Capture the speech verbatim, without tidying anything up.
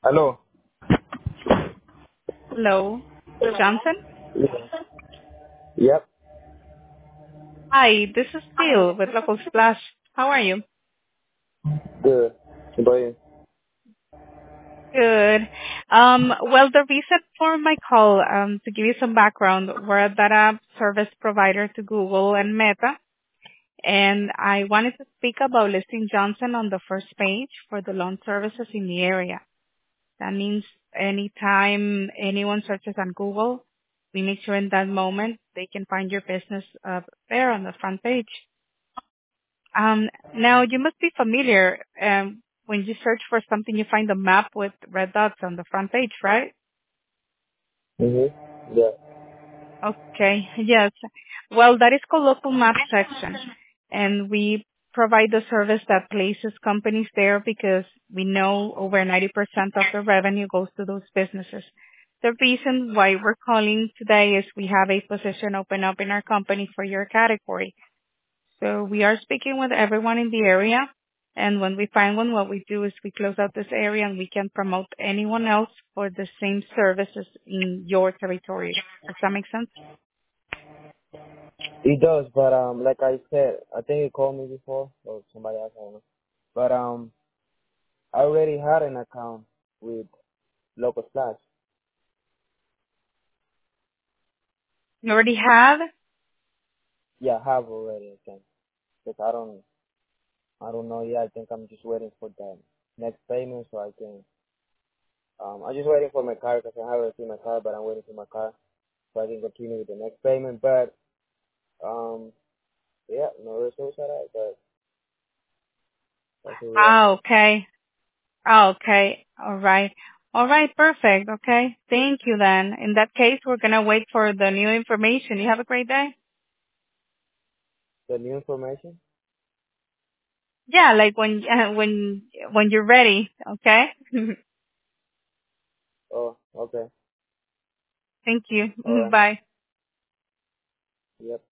Hello. Hello, Johnson. Yep. Hi, this is Phil with Local Splash. How are you? Good. But Good. Um, well, the reason for my call, um, to give you some background, we're a data service provider to Google and Meta, and I wanted to speak about listing Johnson on the first page for the loan services in the area. That means anytime anyone searches on Google, we make sure in that moment they can find your business uh, there on the front page. Um, now you must be familiar. Um, when you search for something, you find a map with red dots on the front page, right? mhm. Yeah. Okay. Yes. Well, that is called local map section, and we provide the service that places companies there because we know over ninety percent of the revenue goes to those businesses. The reason why we're calling today is we have a position open up in our company for your category. So we are speaking with everyone in the area. And when we find one, what we do is we close out this area and we can promote anyone else for the same services in your territory. Does that make sense? It does, but um, like I said, I think you called me before, or somebody else, I don't know. But um, I already had an account with Local Splash. You already have? Yeah, I have already. I think. Because I don't, I don't know yet. I think I'm just waiting for the next payment so I can. Um, I'm just waiting for my car because I haven't seen my car, but I'm waiting for my car so I can continue with the next payment. But um, yeah, no results at all. But that's who we are. Ah, okay. Ah, okay. All right. All right. Perfect. Okay. Thank you then. In that case, we're going to wait for the new information. You have a great day. The new information. Yeah, like when, uh, when, when you're ready. Okay. Oh, okay. Thank you. All right. Bye. Yep.